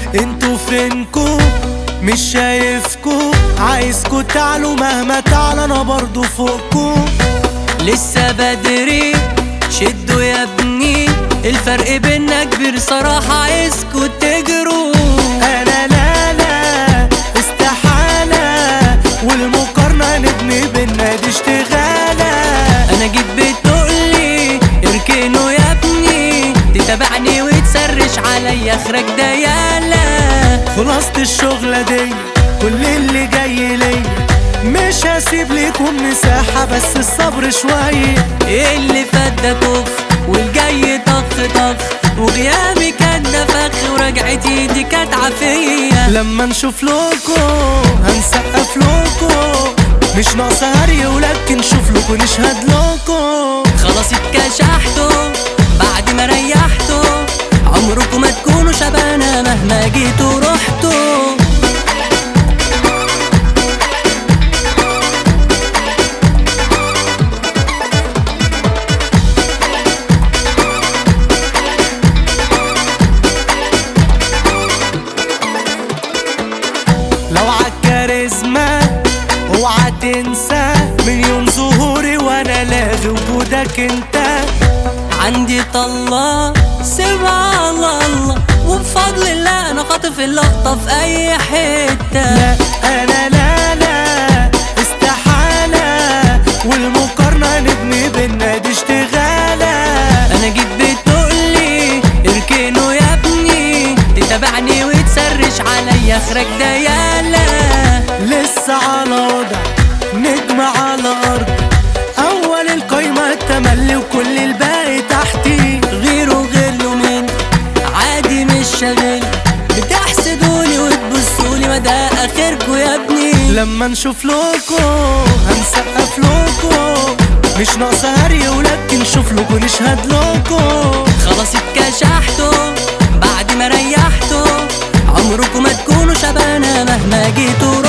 انتوا فينكو مش شايفكو، عايزكو تعلوا مهما تعلى انا برضو فوقكو. لسه بدري شدوا يا ابني، الفرق بينا كبير صراحة، عايزكوا تجروا. انا لا استحالة، والمقارنة نبني بينا دي اشتغالة. انا جيت بتقولي اركنوا يا ابني، تتابعني وتسرش عليا اخرك ده يالا. خلاصة الشغلة دي كل اللي جاي ليا، مش هسيب ليكم مساحة بس الصبر شوية. اللي فات ده طخ والجاي طخ، وغيابي كان ده فخ ورجعتي دي كانت عافية. لما نشوف لوكو هنسقف لوكو، مش ناقصة هري ولكن شوف لوكو نشهد لوكو. خلاص اتكشحتوا بعد ما ريحتوا، عمركم ما تكونوا شبانا مهما جيتوا رحتوا. لو عالكاريزما اوعى تنسى، من يوم ظهوري وانا لاغي وجودك انت. عندي طلة سيبها على الله، وبفضل الله انا خاطف اللقطة في اي حتة. لا انا لا استحالة، والمقارنة نبني بينا دي اشتغالة. انا جيت بتقولي اركنوا يا ابني، تتابعني وتسرش عليا اخرك ده يالا. لسه على وضع نجم على ارض، اول القايمة التملي وكل الباقي تحتي. غيره من عادي مش شاغل، بتحسدوني وتبصولي ما ده اخركوا يا ابني. لما نشوف لوكو هنسقف لوكو، مش ناقصة هري ولكن شوف لوكو نشهد لوكو. خلاص اتكشحتوا بعد ما ريحتوا، عمركم ما تكونوا شبانا مهما جيتوا